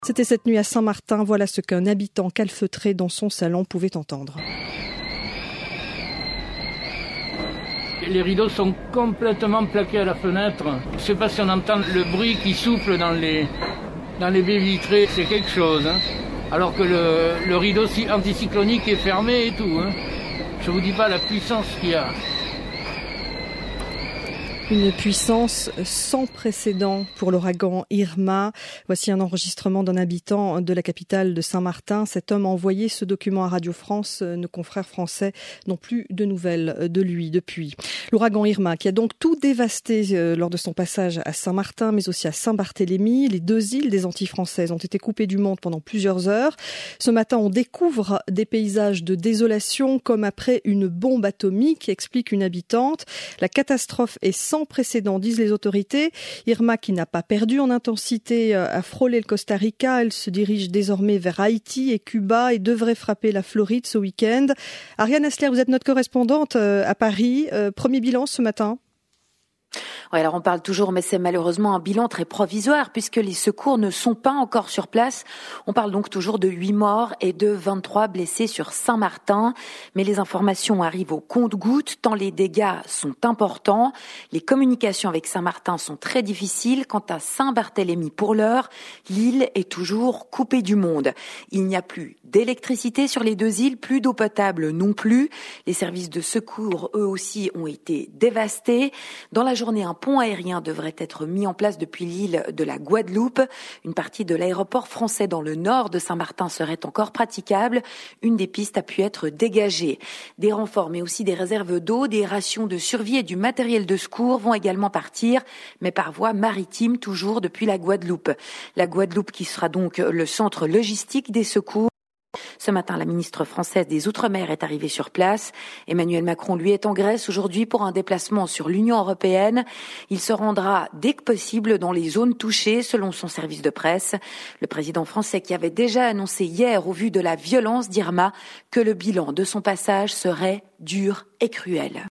C'était cette nuit à Saint-Martin, voilà ce qu'un habitant calfeutré dans son salon pouvait entendre. Les rideaux sont complètement plaqués à la fenêtre. Je ne sais pas si on entend le bruit qui souffle dans les baies vitrées, c'est quelque chose. Alors que le rideau anticyclonique est fermé et tout. Je ne vous dis pas la puissance qu'il y a. Une puissance sans précédent pour l'ouragan Irma. Voici un enregistrement d'un habitant de la capitale de Saint-Martin. Cet homme a envoyé ce document à Radio France. Nos confrères français n'ont plus de nouvelles de lui depuis. L'ouragan Irma qui a donc tout dévasté lors de son passage à Saint-Martin, mais aussi à Saint-Barthélemy. Les deux îles des Antilles françaises ont été coupées du monde pendant plusieurs heures. Ce matin, on découvre des paysages de désolation comme après une bombe atomique, explique une habitante. La catastrophe est sans précédent, disent les autorités. Irma, qui n'a pas perdu en intensité, a frôlé le Costa Rica. Elle se dirige désormais vers Haïti et Cuba et devrait frapper la Floride ce week-end. Ariane Asler, vous êtes notre correspondante à Paris. Premier bilan ce matin. Oui, alors on parle toujours, mais c'est malheureusement un bilan très provisoire puisque les secours ne sont pas encore sur place. On parle donc toujours de 8 morts et de 23 blessés sur Saint-Martin. Mais les informations arrivent au compte-gouttes tant les dégâts sont importants. Les communications avec Saint-Martin sont très difficiles. Quant à Saint-Barthélemy, pour l'heure, l'île est toujours coupée du monde. Il n'y a plus d'électricité sur les deux îles, plus d'eau potable non plus. Les services de secours, eux aussi, ont été dévastés. Dans la journée, un pont aérien devrait être mis en place depuis l'île de la Guadeloupe. Une partie de l'aéroport français dans le nord de Saint-Martin serait encore praticable. Une des pistes a pu être dégagée. Des renforts, mais aussi des réserves d'eau, des rations de survie et du matériel de secours vont également partir, mais par voie maritime, toujours depuis la Guadeloupe. La Guadeloupe qui sera donc le centre logistique des secours. Ce matin, la ministre française des Outre-mer est arrivée sur place. Emmanuel Macron, lui, est en Grèce aujourd'hui pour un déplacement sur l'Union européenne. Il se rendra dès que possible dans les zones touchées, selon son service de presse. Le président français qui avait déjà annoncé hier, au vu de la violence d'Irma, que le bilan de son passage serait dur et cruel.